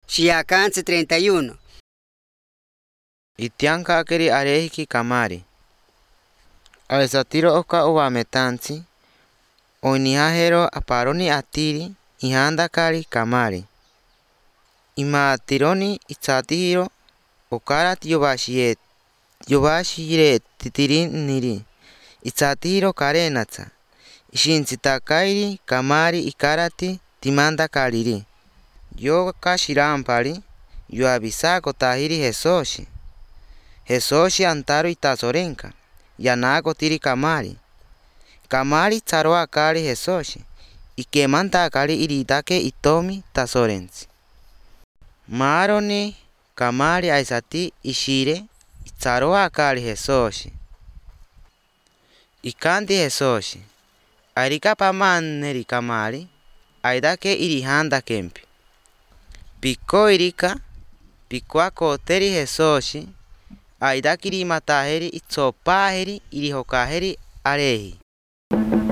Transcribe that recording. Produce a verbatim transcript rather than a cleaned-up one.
Xiacanse treinta y uno. Itianka akeri arehiki kamari. Alesatiro oka owametansi. Oinihahero aparoni atiri ihanda kari kamari. Ima atironi itsatihiro okarat yobashiet. Yobashire titirin niri. Itsatihiro karenatsa. Ishintsitakairi kamari ikarati timanda kariri. Yo kashirampari. Yo abisako tahiri Jesoshi. Jesoshi antaro itasorenka. Yanako tiri kamari. Kamari tsaro akari Jesoshi. Ikemanta akari iritake itomi tasorensi. Maroni kamari aisati ishire. Tsaro akari Jesoshi. Ikanti Jesoshi. Arika pamaneri kamari. Aidake irihanda kempi. Piko irika. Pikwa koteri Jesoshi. Aidakiri mataheri itsopaheri irihokaheri arehi.